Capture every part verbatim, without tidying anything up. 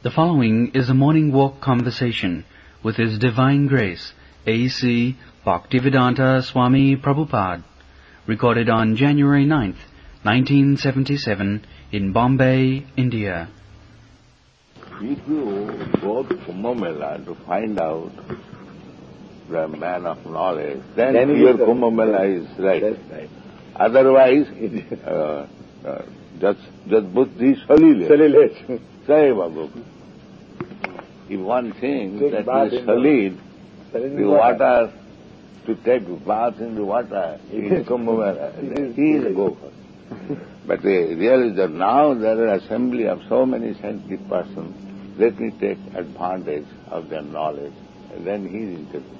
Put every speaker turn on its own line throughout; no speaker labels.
The following is a morning walk conversation with His Divine Grace, A C Bhaktivedanta Swami Prabhupada, recorded on January ninth, nineteen seventy-seven, in Bombay, India.
If you go to Kumbh Mela to find out the man of knowledge, then, then your Kumbh Mela is right.
That's right.
Otherwise, uh, uh, just just buddhi salile.
Salile.
Say, Babu. If one thinks
take
that is solid, the water, water, to take bath in the water, is Kumbh Mela, he is a gopher. But the real is that now there are assembly of so many scientific persons, let me take advantage of their knowledge, and then he is intelligent.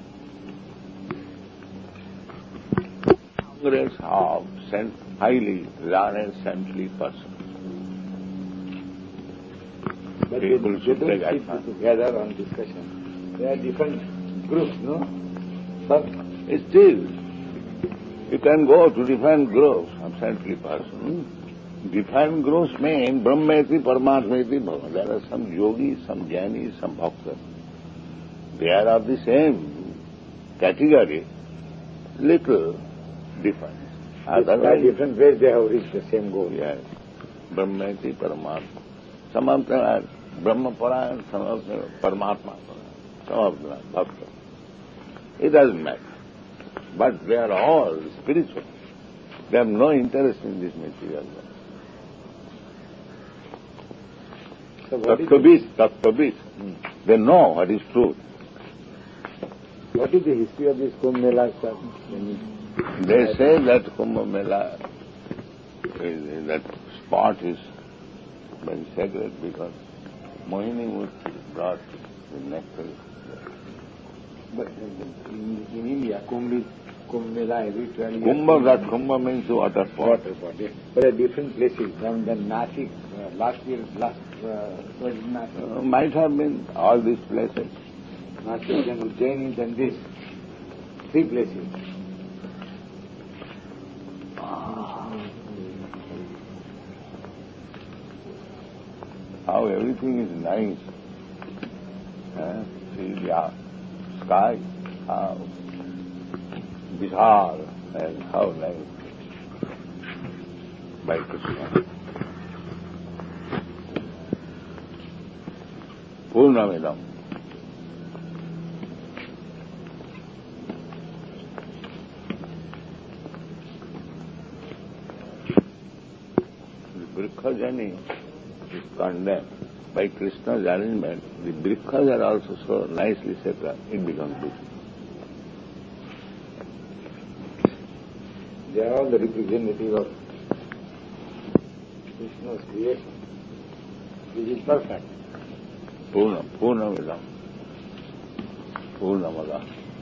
Congress of highly learned saintly persons.
But people they, should they don't sit together on discussion. They are different groups, no? But
still, you can go to different groups of saintly persons. Different groups mean Brahmeti, Paramatmeti, Bhava. There are some yogis, some jnanis, some bhaktas. They are of the same category, little different.
Otherwise, different ways they have reached the same goal.
Yes. Brahmeti, Paramatma. Some of them are Brahma Parayana, some of them are Paramatma Parayana, some of them are bhakta. It doesn't matter. But they are all spiritual. They have no interest in this material world.
So
Tattvabis, Tattvabis. Hmm. They know what is truth.
What is the history of this Kumbh Mela, sir?
They say that Kumbh Mela, is, that spot is very sacred because Mohini Murti brought the nectar.
But in, in India, Kumbh, Kumbh Mela every twelve years.
Kumbh, that Kumbh means waterfall.
Waterfall, yes. But at different places. From the Nashik, uh, last year, last, uh, was Nashik.
Uh, might have been all these places.
Nashik, then Ujjaini, then this. Three places.
How everything is nice. Uh, see the sky, how Bihar, and how nice. By Krishna. Purnamidam. The Vriksha journey is condemned. By Krishna's arrangement, the Vriksas are also so nicely set up, it becomes beautiful.
They are all the representative of Krishna's creation, which is perfect.
Purna, Purnamidam, Purnamada.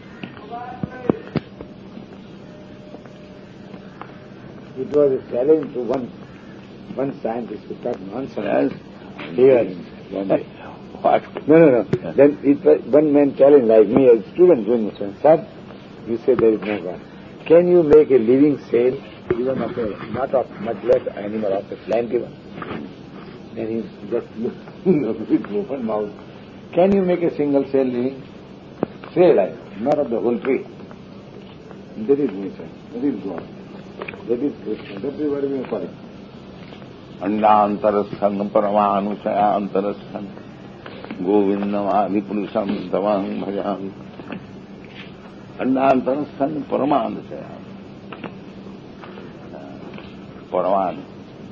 It was a challenge to one, one scientist to talk nonsense.
Yes.
Here, one day.
What?
No, no, no. Yeah. Then it was one man challenged like me, a student doing this one. Sir, you say there is no God. Can you make a living cell, even of a, not of much less animal, of a plenty one? Then he just looked with open mouth. Can you make a single cell living? Say like, not of the whole tree. That is nature. That is God. That is Krishna. That is what we call it.
Andantarasthan Paramanusayantarasthan Govindam Adipurusam Tavang Bhajam. Andantarasthan Paramanusayam. Paraman.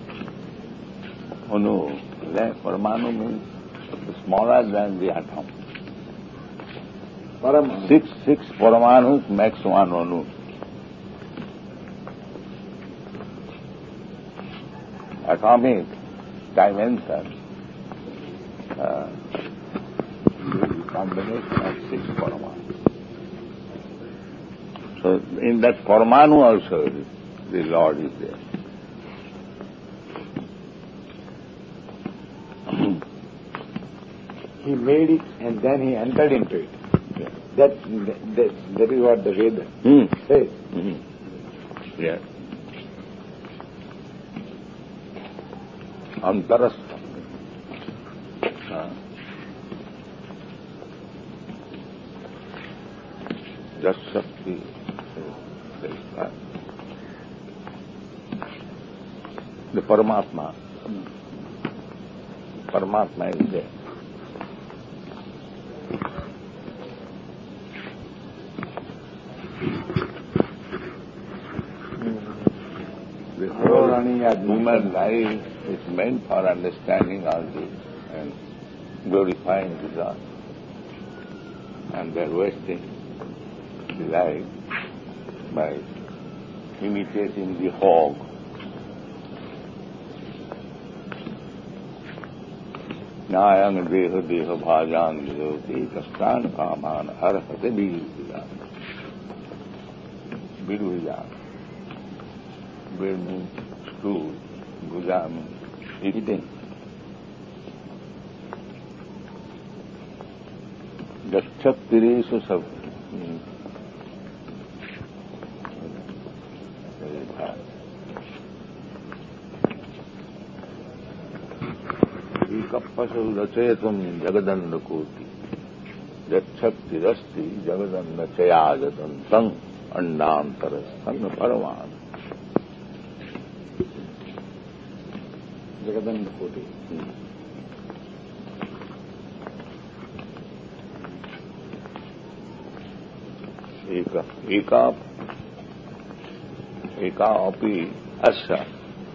Oh no, Paramanu means smaller than the atom.
Paramanu.
Six, six Paramanus makes one Anu. Atomic dimension, uh, the combination of six Paramanus. So in that Paramanu also the Lord is there.
He made it and then he entered into it. Yeah. That, that, that is what the Veda
mm.
says.
Mm-hmm. Yeah. Antarastha. uh, just Shakti is that. The Paramatma, Paramatma is there. The whole human life is meant for understanding all this and glorifying the God. And they are wasting the life by imitating the hog. Nayang deha deha bhajan vijoti kastan kaman arhate viruhiyan. Viruhiyan. Vir means stool, guja means eating. Gachat tiresu sab. Kappasu rachetum jagadanda koti jachakti rasti jagadanda chayajatan tang andantarasthan paraman. Jagadanda koti. Eka, eka, eka api asya.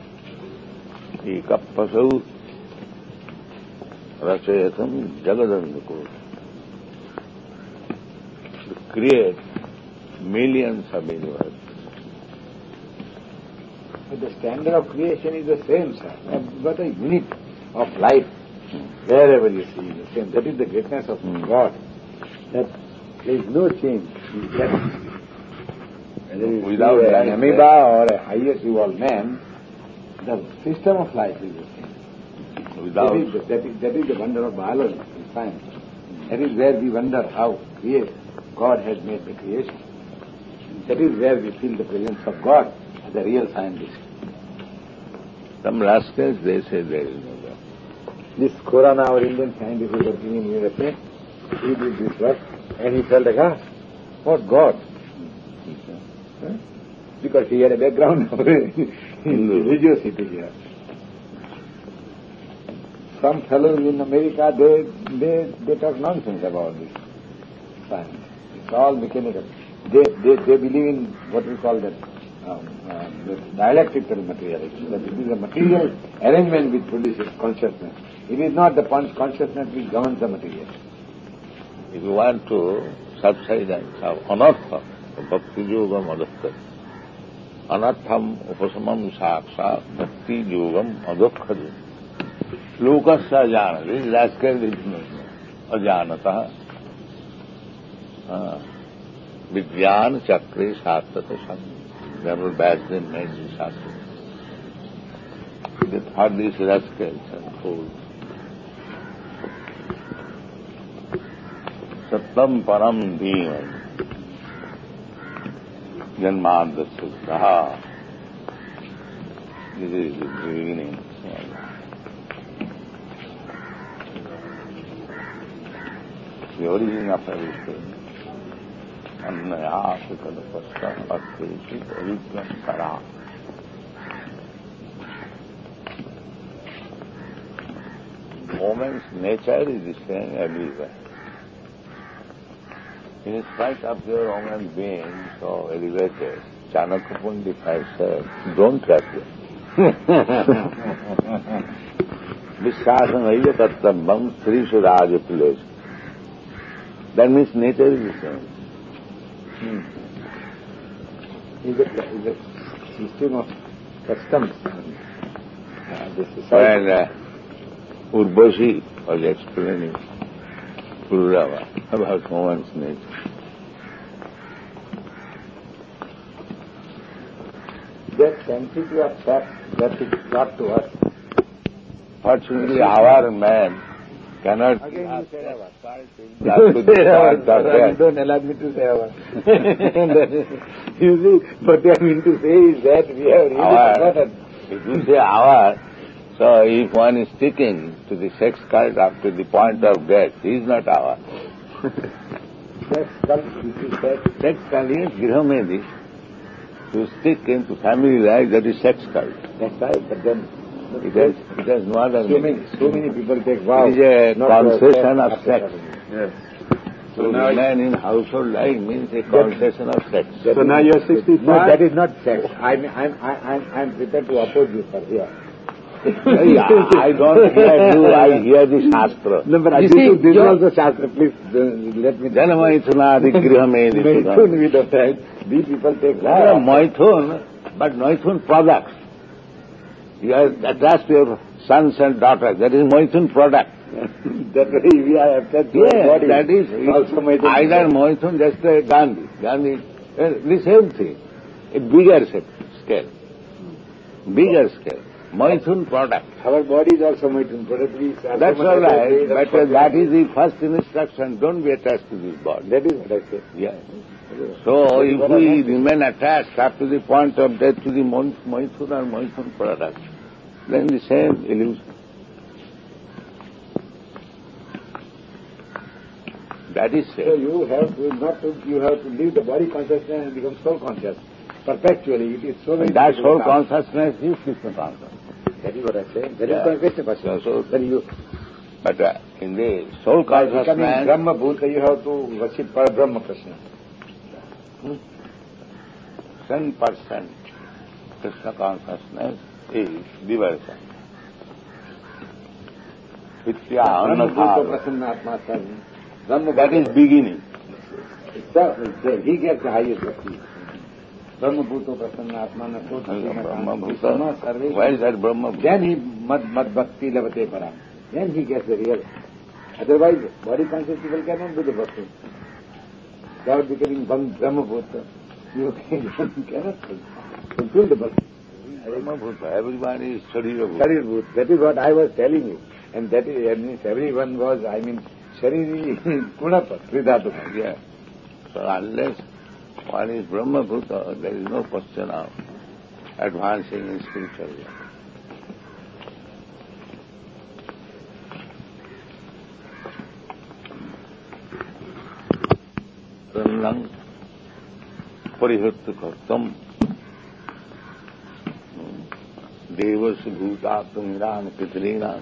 Eka pasu Rachayatam Jagadandakoti. To create millions of universes.
But the standard of creation is the same, sir. But a unit of life, wherever you see, the same. That is the greatness of mm. God. That there is no change. Whether you
Without
see
an
amoeba or a highest evolved man, the system of life is the same.
Without
that, is the, that, is, that is the wonder of biology and science. That is where we wonder how create God has made the creation. That is where we feel the presence of God as a real scientist.
Some rascals, they say there is no God.
This Khorana, our Indian scientist who is working in U S A, he did this work and he felt like, ah, what God? Huh? Because he had a background of religiosity here. Some fellows in America, they, they, they talk nonsense about this science. It's all mechanical. They, they, they believe in what we call that um, uh, the dialectical materiality. That it is a material arrangement which produces consciousness. It is not the consciousness which governs the material.
If you want to subsidence of anartha, bhakti yogam adukha. Anartham upasamam saksha bhakti yogam adukha. Lokasya jana, this rascal is ajanata. Vidyan chakre sattata sam. General Basden made this shastra. They thought these rascals and fools. Sattam param dhimam janmadasya saha. This is the beginning. The origin of everything. Annaya sukadapasta pattesi avidyam sara. Woman's nature is the same everywhere. In spite of your woman being so elevated, Chanakya Pandita said, don't trap them. Vishasam aiya tattambam srishu raja pilesh. That means nature is the same.
Hmm. Is a, is a system of customs. Uh, this is
when uh, Urvashi was explaining Pururava about woman's nature.
That sanctity of sex that is brought to us.
Fortunately, our man cannot.
Again, you say our.
You
don't allow me to say our. You see, what I mean to say is that we have really
our,
forgotten.
if you say our, So if one is sticking to the sex cult up to the point of death, he is not our.
Sex cult, it is sex.
Sex cult is Grihamedi. To stick into family life, that is sex cult.
That's right, but then
It has, it has no other
so
meaning.
many, so many people take vows.
It is a
not
concession
to
of
accept
sex.
after
Yes.
So
So now,
remain in household life means a concession of sex.
That
so
is-
now you're sixty-five?
No, that is not sex. I'm, I'm, I'm, I'm prepared to oppose you, sir, here.
I don't hear you, I hear the Shastra.
No, but
You
this,
see,
is- this is
you're-
also Shastra. Please, uh, let me...
Janamaithunadi Grihamedi
Maithun we don't have. These people take
There are
vows.
Maithun, but Maithun products. You are attached to your sons and daughters. That is Maithun product.
That way we are attached to our
Yes,
body.
that is
Also Maithun
either
product.
Maithun, just like Gandhi. Gandhi, uh, the same thing. A bigger scale. Bigger scale. Maithun product.
Our body is also Maithun product. We are
That's
so much
all right,
attached to
but
it.
uh, that is the first instruction. Don't be attached to this body.
That is what I say.
Yeah. So if we remain attached up to the point of death to the Mon- Maithun or Maithun product, then the same illusion. That is
So
safe.
you have to not to, you have to leave the body consciousness and become soul conscious. Perpetually. It is so very
And that
difficult
whole
task.
consciousness is Krishna consciousness.
That is what I say. That
Yeah.
is Krishna consciousness.
So-
Then you,
But uh, in the soul
by becoming
consciousness,
Brahma Bhuta, you have to worship for Brahma Krishna.
ten percent Krishna consciousness is diversion. Vidya
Brahma Bhuta
Annadhara.
Prasanna Atma Sar. Brahma
That is beginning.
Sir, he gets the highest bhakti. Brahma Bhuta Prasanna Atma Nato
Brahma Bhuta. Why is that Brahma Bhuta?
Then he mad, mad bhakti lavate param. Then he gets the real. Otherwise, body conscious people cannot do the bhakti. Without becoming Brahma Bhuta, you cannot fulfill the bhakti.
Brahma Bhuta. Everybody is Sharira Bhuta.
Sharir Bhuta. That is what I was telling you. And that is, that means everyone was, I mean, Shariri Kunapa, Tridhatu.
Yeah. So unless one is Brahma Bhuta, there is no question of advancing in spiritual life. Sarnang Parihrittu Kartam Devasya Bhutatum Iran Pitrina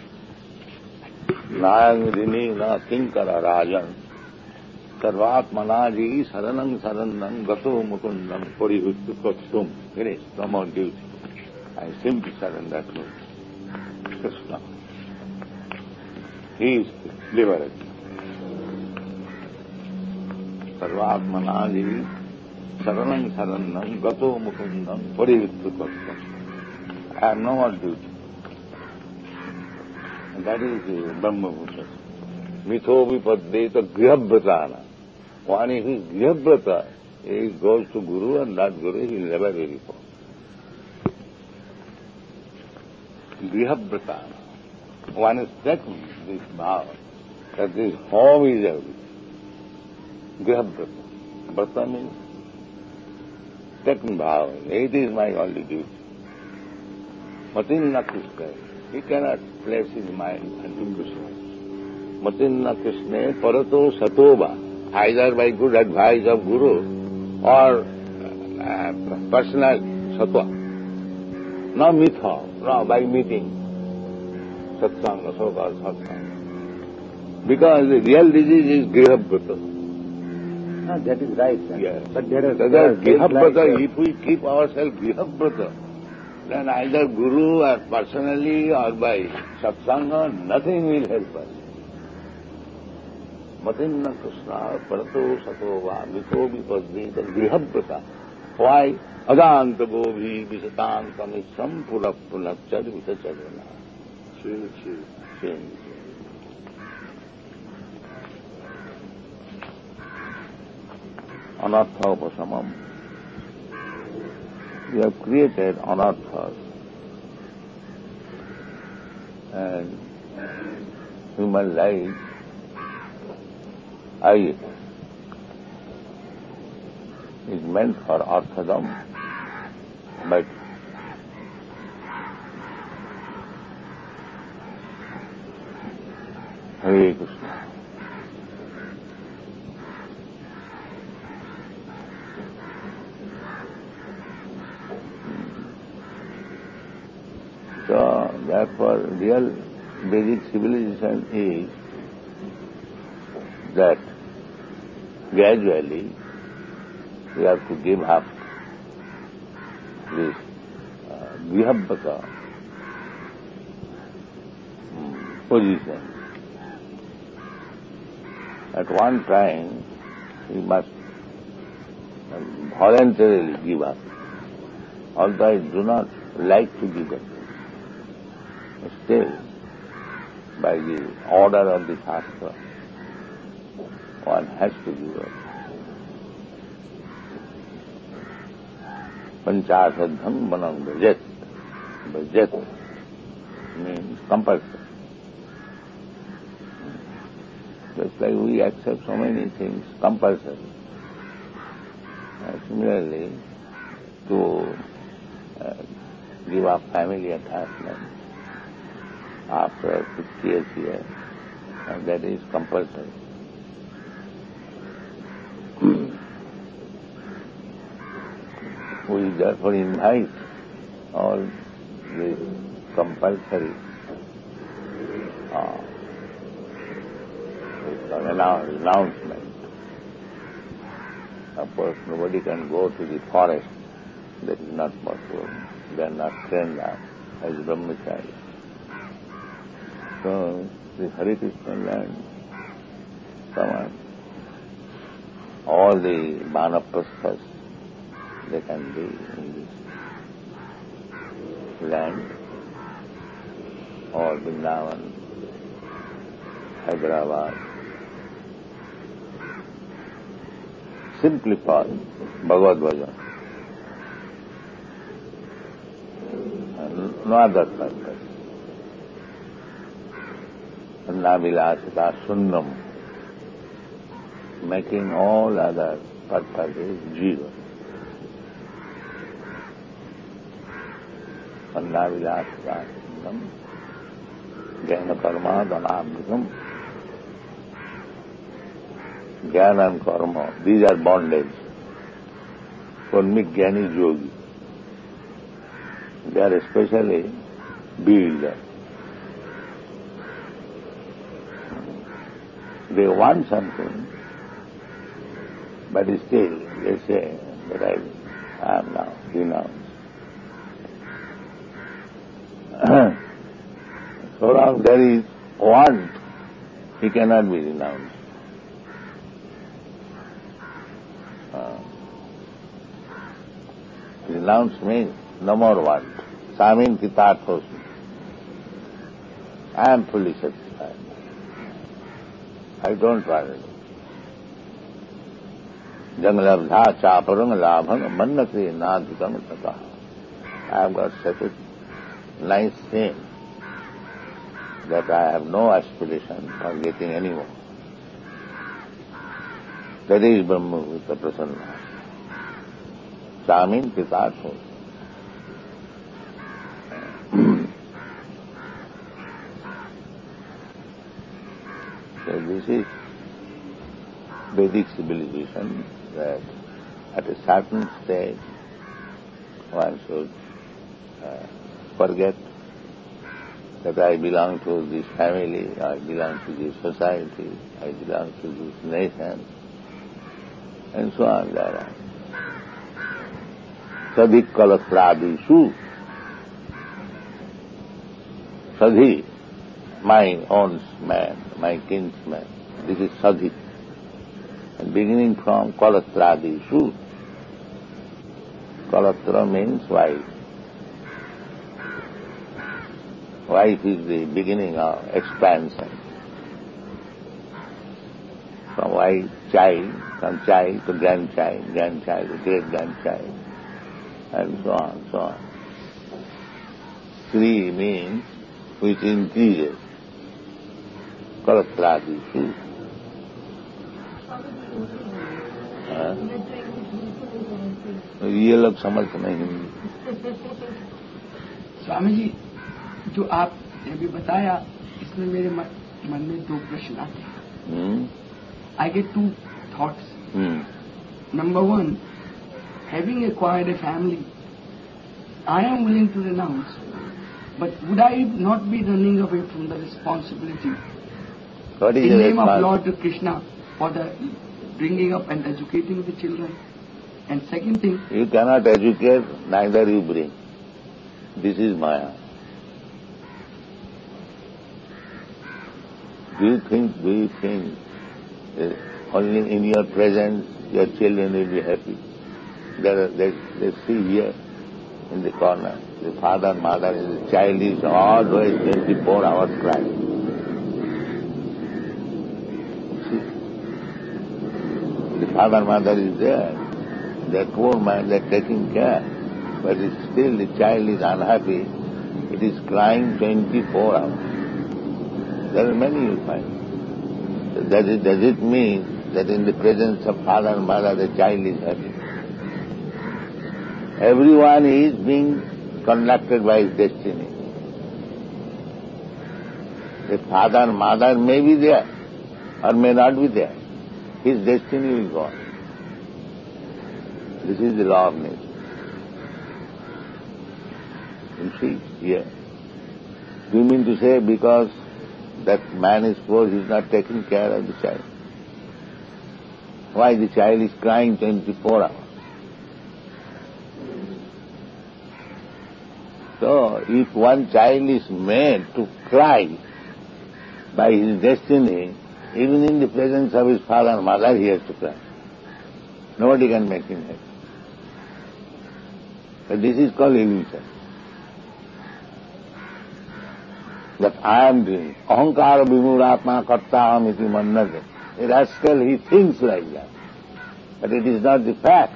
Nayangrinina Kinkara Rajan Sarvatmanaji Saranang Saranang Gato Mukundam Parihrittu Kartam. Finish, no more duty. I simply surrender to Krishna. He is liberated. Sarvatmanaji Saranang Saranang Gato Mukundam Parihrittu Kartam. I have no more duty. And that is the Brahma Bhuta. Mitho vipaddeta grihabhratana. One if he is grihabhrata, he goes to Guru and that Guru he will never be reformed. Grihabhratana. One is taken this vow that this home is everything. Grihabhrata. Brata means taken vow. It is my only duty. Matinna Krishna. He cannot place his mind unto Krishna. Matinna Krishna parato satoba. Either by good advice of Guru or uh, personal satwa. No mitha, no by meeting. Satsanga, so-called satsanga. Because the real disease is grihabhrata.
No, that is right, sir.
Yes.
But there are...
So
there are
that
things like,
grihabhrata,
uh,
if we keep ourselves grihabhrata, then either Guru or personally or by satsanga, nothing will help us. Matinna Krishna parato satova mito vipaddeta grihabhrata. Why? Adanta gobhi visatanta nisam pura punachad vitacharana. Change. Anartha upasamam. We have created anarthas and human life I is meant for arthadam, but Hare Krishna. So, therefore, real Vedic civilization is that gradually we have to give up this uh, Grihabhaka um, position. At one time, we must uh, voluntarily give up. Although I do not like to give up, still, by the order of the Shastra, one has to give up. Panchasadham manam bhajet. Bhajet means compulsory. Just like we accept so many things compulsory. And similarly, to uh, give up family attachment after fiftieth year, and that is compulsory. We therefore invite all the compulsory uh, announcement. Of course, nobody can go to the forest. That is not possible. They are not trained up as brahmachari. So, the Hare Krishna land, come on, all the Vanaprasthas, they can be in this land, or Vrindavan, Hyderabad. Simply for Bhagavad Bhajan. No other purpose. Navilasita Sunnam, making all other purposes jiva. Navilasita Sunnam, Jnana Karma Dhanabhikam. Jnana and Karma, these are bondage. For me, Jnani Yogi, they are especially built. They want something, but still they say that I am now renounced. So long there is want, he cannot be renounced. Uh, renounce means no more want. Samin kitatosmi. I am fully satisfied. I don't want it. Jangalabdha chaparang labhang mannati nadhikam tata. I have got such a nice thing that I have no aspiration for getting any more. That is Brahma Vita Prasanna. Samin Pitatho. So this is Vedic civilization, that at a certain stage one should uh, forget that I belong to this family, I belong to this society, I belong to this nation, and so on thereon. Sadhi kalatrabhishu. Sadhi, my own man, my kinsman. This is Sadhi. And beginning from Kalatradishu. Kalatra means wife. Wife is the beginning of expansion. From wife, child, from child to grandchild, grandchild to great-grandchild, and so on, so on. Sri means which increases. Kalatradishu. ये लोग समझ नहीं।
स्वामी जी, जो आप अभी बताया, इसमें मेरे मन में दो प्रश्न आते हैं.
Hmm?
I get two thoughts.
Hmm.
Number one, having acquired a family, I am willing to renounce, but would I not be running away from the responsibility
What is
in
the
name of
response?
Lord Krishna for the bringing up and educating the children? And second thing,
You cannot educate, neither you bring. This is Maya. Do you think, do you think uh, only in your presence your children will be happy? There, are- they, they see here in the corner, the father, mother, and the child is always twenty-four hours crying. See? The father, mother is there. They're poor man, they're taking care. But it's still the child is unhappy. It is crying twenty-four hours. There are many you find. So does it, does it mean that in the presence of father and mother the child is happy? Everyone is being conducted by his destiny. The father and mother may be there or may not be there. His destiny will go on. This is the law of nature. You see, here. Do you mean to say because that man is poor, he is not taking care of the child? Why the child is crying twenty-four hours? So, if one child is made to cry by his destiny, even in the presence of his father and mother, he has to cry. Nobody can make him happy. But this is called illusion. That I am doing. Ahankara vimuratma kartaham iti mannate. A rascal, he thinks like that. But it is not the fact.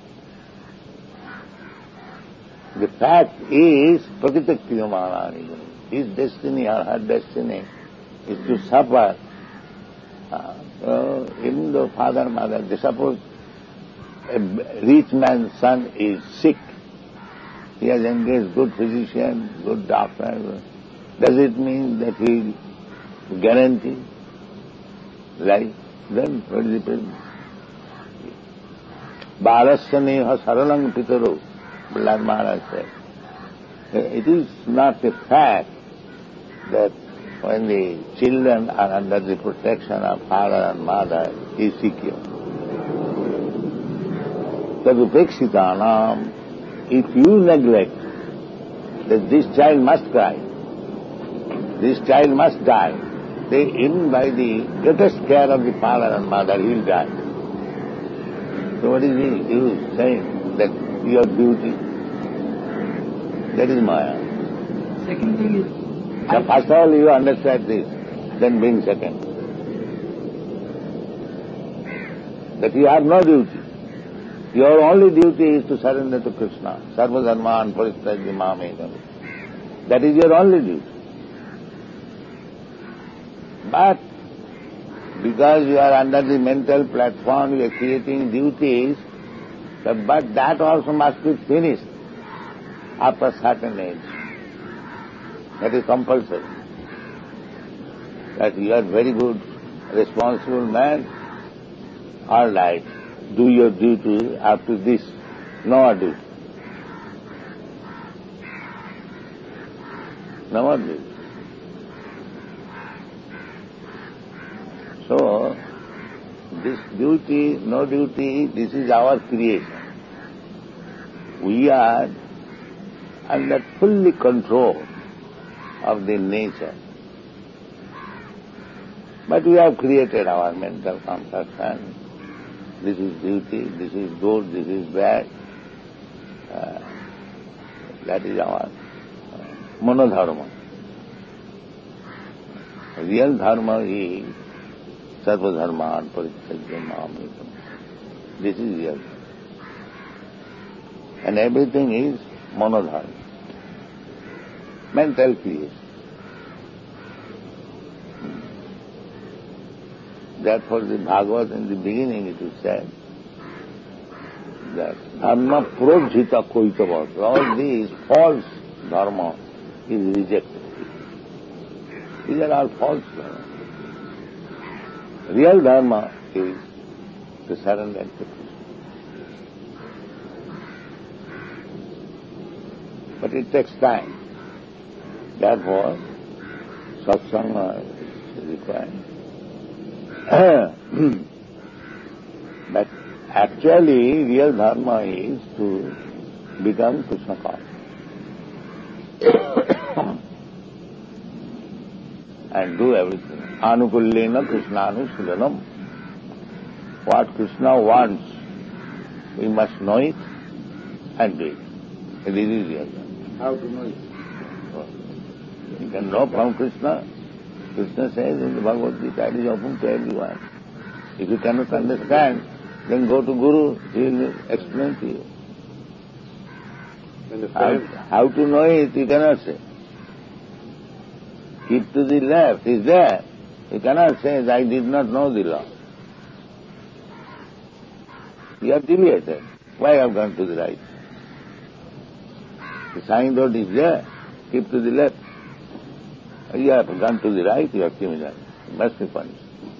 The fact is prakritakriyamanani. His destiny or her destiny is to suffer. Uh, so even though father and mother, they suppose a rich man's son is sick. He has engaged good physician, good doctor. Does it mean that he guarantee life? Then what is the problem? Balasya neha saralang pitaro, Prahlad Maharaj said. It is not a fact that when the children are under the protection of father and mother, he is secure. Tadupeksitanam, if you neglect that this child must cry, this child must die, they, even by the greatest care of the father and mother, he will die. So what is he? You saying that your duty? That is Maya.
second thing is,
Now first of all you understand this, then bring second. That you have no duty. Your only duty is to surrender to Krishna. Sarva dharman parityajya mamekam. That is your only duty. But because you are under the mental platform, you are creating duties, but that also must be finished after a certain age. That is compulsory. That you are very good, responsible man, all right, do your duty after this, no more duty. No more duty. So, this duty, no duty, this is our creation. We are under fully control of the nature. But we have created our mental conception. This is duty, this is good, this is bad. Uh, that is our uh, monodharma. Real dharma is sarva dharman parityajya mamekam. This is real. And everything is monodharma. Mental creation. Therefore the Bhagavad in the beginning it is said that dharma prajhita koitavas. All these false dharma is rejected. These are all false dharma. Real dharma is to surrender to Krishna. But it takes time. Therefore, satsanga is required. But actually, real dharma is to become Krishna conscious. And do everything. Anukullena Krishnanu. What Krishna wants, we must know it and do it. This is real dharma.
How to know it?
You can know from Krishna. Krishna says in the Bhagavad Gita, it is open to everyone. If you cannot understand, then go to Guru, he will explain to you.
And the
How,
family,
how to know it, you cannot say. Keep to the left, is there. You cannot say, I did not know the law. You have deviated. Why have gone to the right? The signboard is there. Keep to the left. You have gone to the right, you are criminal. You must be punished.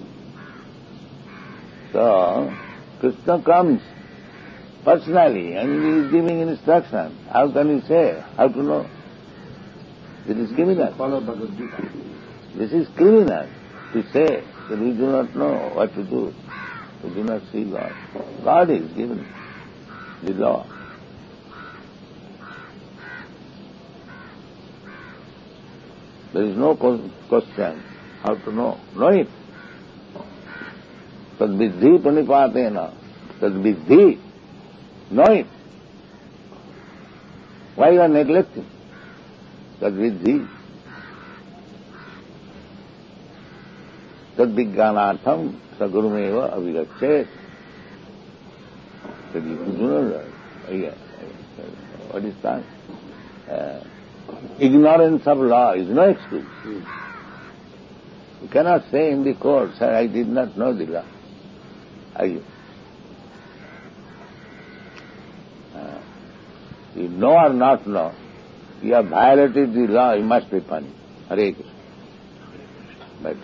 So, Krishna comes personally and he is giving instruction. How can you say? How to know? This is criminal.
follow Bhagavad Gita.
This is criminal to say that we do not know what to do. We do not see God. God is given the law. There is no question how to know. Know it. Tad viddhi panipatena. Tad viddhi. Know it. Why you are neglecting? Tad viddhi. Tad vijnanartham sagurumeva avigachet. That you do not know. What is that? Uh, Ignorance of law is no excuse. You cannot say in the court, sir, I did not know the law. I, uh, you know or not know, you have violated the law, you must be punished. Hare Krishna. But,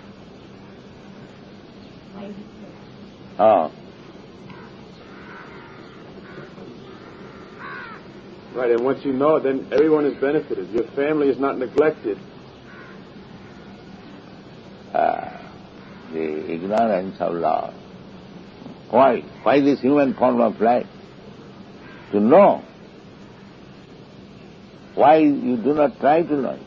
oh,
Right, and once you know, then everyone is benefited. Your family is not neglected.
uh, the ignorance of law. Why? Why this human form of life? To know. Why you do not try to know it?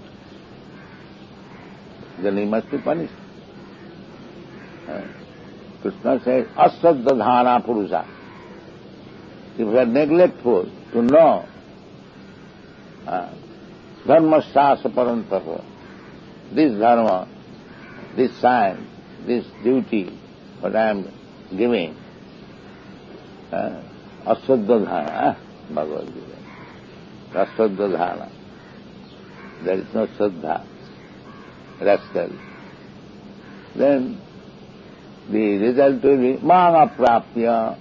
Then he must be punished. Uh, Krishna says, asaddhana purusha. If you are neglectful to know, uh, dharma sasa parantaha, this dharma, this science, this duty, what I am giving, uh, asaddhana, Bhagavad Gita, asaddhana. There is no saddha, rascal. Then the result will be mang aprapya.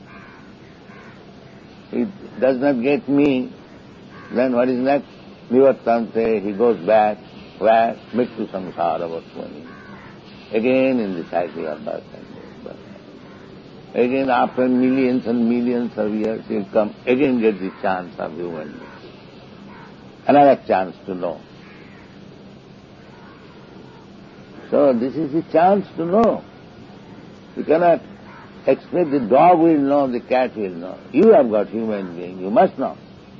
It does not get me. Then what is next? Nivartante, he goes back, where? Mrityu samsara vasvani. Again in the cycle of birth and death. Again after millions and millions of years, he'll come, again get the chance of human being. Another chance to know. So this is the chance to know. You cannot expect the dog will know, the cat will know. You have got human being, you must know.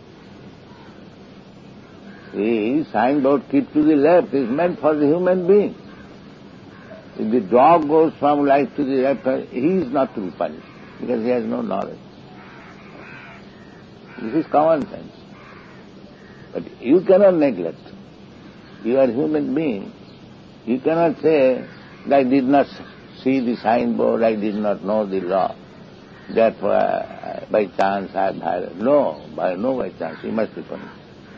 The signboard keep to the left is meant for the human being. If the dog goes from right to the left, he is not to be punished because he has no knowledge. This is common sense. But you cannot neglect. You are a human being. You cannot say, I did not see the signboard, I did not know the law. Therefore, I, by chance I have violated. No, by no by chance, you must be punished.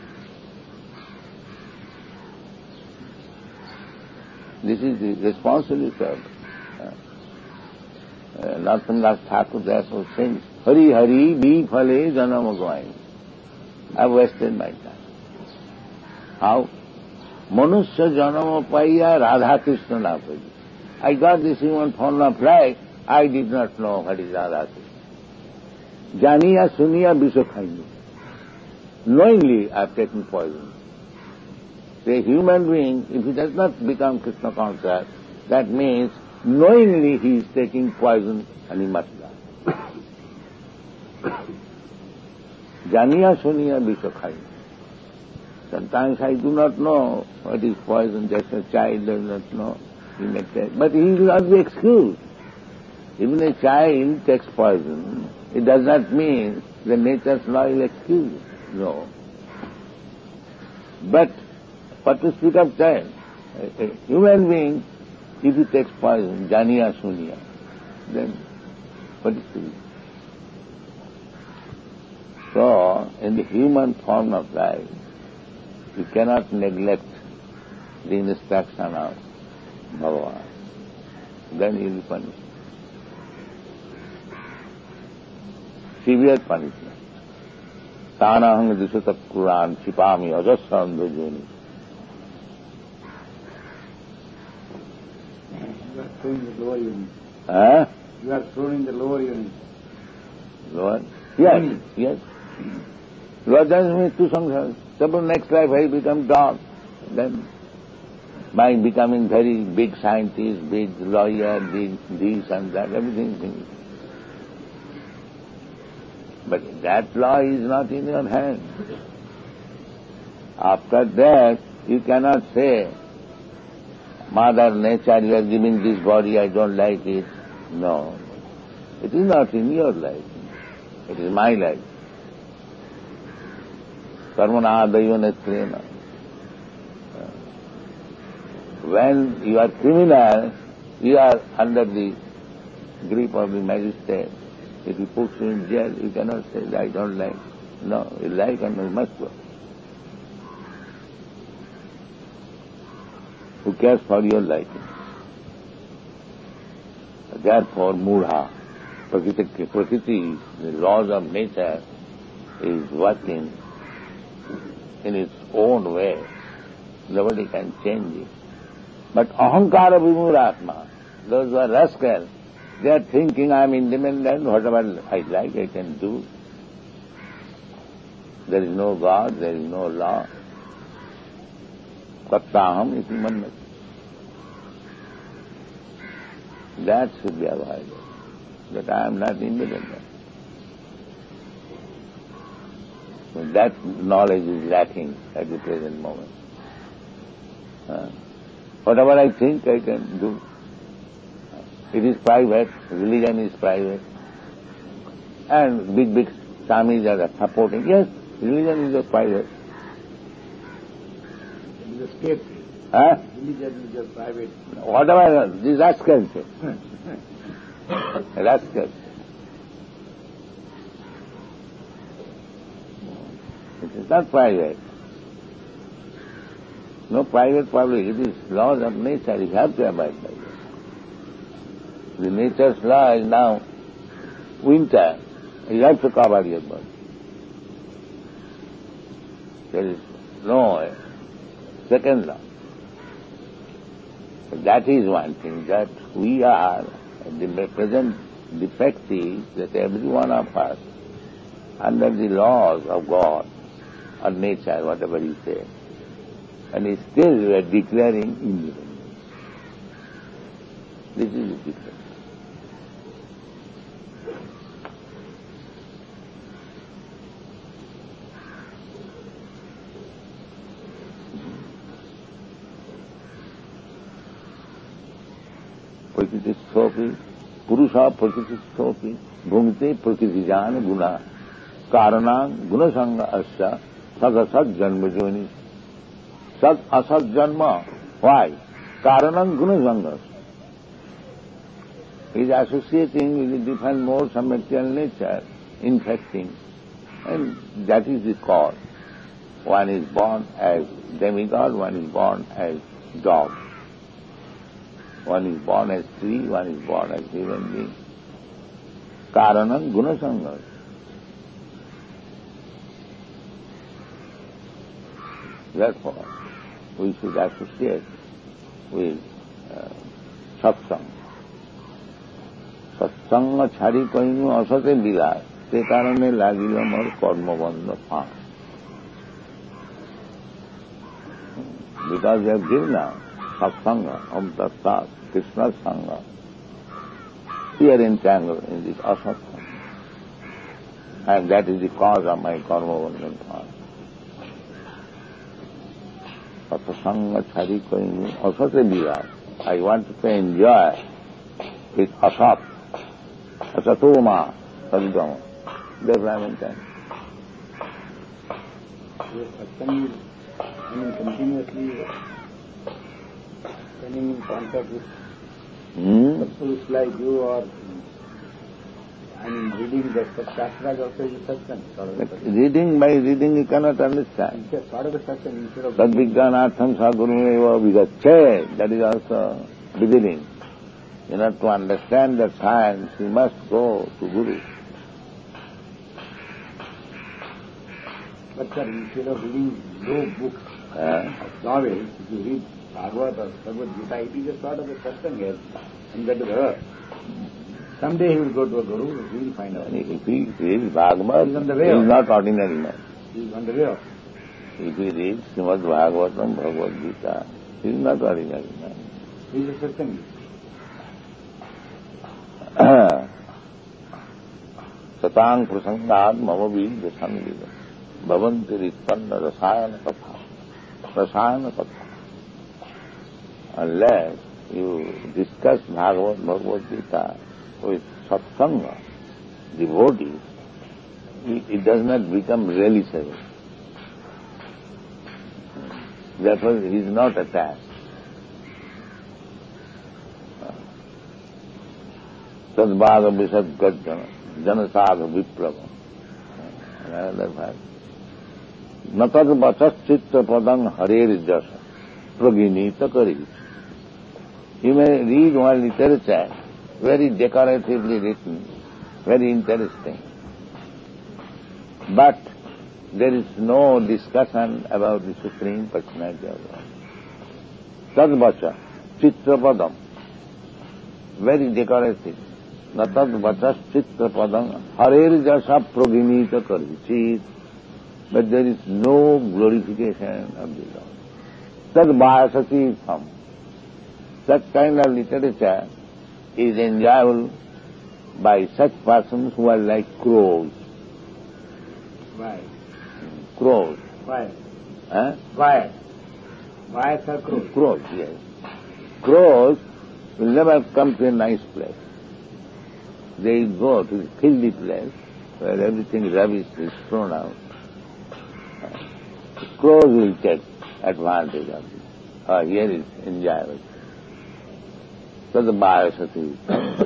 This is the responsibility of uh, uh, Narottam Thakur therefore sings, Hari Hari Bi Phale Janam Agwai. I have wasted my time. How? Manusya Janam Paiya Radha Krishna Napaji. I got this human form of life, I did not know what is Radha Krishna. Janiya suniya visokhainu. Knowingly I have taken poison. The human being, if he does not become Krishna conscious, that means knowingly he is taking poison and he must die. Janiya suniya visokhainu. Sometimes I do not know what is poison, just a child does not know. He may take, but he will not be excused. Even a child takes poison, it does not mean the nature's law will excuse it. No. But what to speak of child? A, a human being, if he takes poison, janiya suniya, then what is it? So, in the human form of life, you cannot neglect the instruction of Bhagavan. Then he will punish. Severe punishment. Tanahang disata Quran chipami ajasandha joni.
You are throwing the lower unit.
Huh?
You are throwing the lower unit.
Lower? Yes, yes. Lower than means two sanghas. Suppose next life I become dog, then by becoming very big scientist, big lawyer, big this and that, everything. But that law is not in your hand. After that, you cannot say, Mother Nature, you are giving this body, I don't like it. No. It is not in your life. It is my life. Karmana dayonetrena. When you are criminal, you are under the grip of the magistrate. If he puts you in jail, you cannot say, I don't like. No, you like and you must go. Who cares for your liking? Therefore, mudha, prakriti, prakriti, the laws of nature, is working in its own way. Nobody can change it. But ahankara vimuratma, those who are rascals, they are thinking, I am independent, whatever I like I can do. There is no God, there is no law. Tattaham iti mannati. That should be avoided, that I am not independent. But that knowledge is lacking at the present moment. Uh, whatever I think I can do. It is private, religion is private. And big, big Swamis are supporting. Yes, religion is a private.
It is a state.
Huh?
Religion is a private.
Whatever, these rascals say. Rascals. It is not private. No private public. It is laws of nature. You have to abide by it. The nature's law is now winter. You have to cover your body. There is no second law. That is one thing, that we are, the present defect is that every one of us, under the laws of God or nature, whatever you say, and still we are declaring independence. This is the difference. प्रकृतिस्थोपि पुरुषा प्रकृतिस्थोपि भुंगते प्रकृतिजान गुणा कारणां गुणसंग अस्या सद असद जन्म जोनि सद असद जन्म why कारणं गुणसंग is associating with the different modes of material nature, infecting, and that is the cause. One is born as demigod, one is born as dog. One is born as tree, one is born as human being. Karanam gunasanga. Therefore, we should associate with uh, सत्संग सत्संग छाड़ी कहूँ असते विलास से कारणे लागिल मोर कर्मबंध फाँस because they have given us satsanga, om tat sat, Krishna sangha. We are entangled in this asatsanga. And that is the cause of my karma bandhan path. Satsanga chari koinu asate vilas. I want to enjoy with asat, asatoma, sadgama. Therefore I am entangled.
Yes, satsanga is I mean, continuously coming in contact with
Hmm?
souls like you, or I mean, reading the Shastras also is satsang. Sort of
But reading, by reading you cannot understand.
it's a sort of a satsang instead of
Tad vijnanartham sadguru eva vigache. That is also beginning. In order to understand the science, you must go to Guru.
But sir, instead of reading no books,
Uh,
novels, if you read Bhagavad or Bhagavad Gita, it is a sort of a satsang here, and that is earth. Someday he will go to a guru, he will find out.
if he reads Bhagavad,
He is on the
he
way
is
of-
not ordinary man.
He is on the way of.
If he reads Srimad Bhagavatam, Bhagavad Gita, he is not ordinary man.
He is a satsang.
Satang prasangad mama bija sangida. Bhavanti ritpanna rasayana katha. Rasayana katha. Unless you discuss Bhagavad, Bhagavad Gita with satsanga, devotees, it, it does not become realizable. Therefore, he is not attached. Sadbhaga visad gajjana, janasaga viplava. Another verse. Natad vachas chitta padang harer jasa, praginita karit. You may read one literature, very decoratively written, very interesting. But there is no discussion about the Supreme Personality of God. Tadvacha, chitrapadam, very decorative. Natadvacha chitrapadam, harer jasa praginita karit. But there is no glorification of the Lord. Tadvayasati tham. Such kind of literature is enjoyable by such persons who are like crows.
Why?
Crows.
Why?
Huh?
Why? Why are crows?
Crows, yes. Crows will never come to a nice place. They go to a filthy place where everything rubbish is thrown out. Crows will take advantage of it. Oh, here is enjoyable. So the Bhayasati.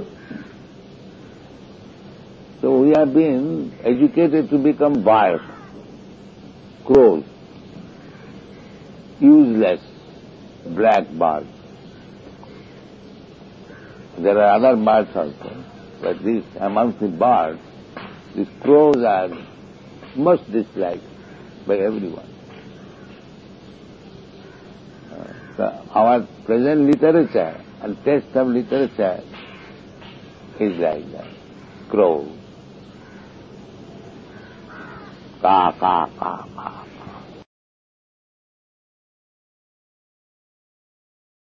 So we have been educated to become bias, crows, useless black birds. There are other birds also, but these, amongst the birds, these crows are most disliked by everyone. Uh, so our present literature and taste of literature is like that. Crow. Ka, ka, ka, ka.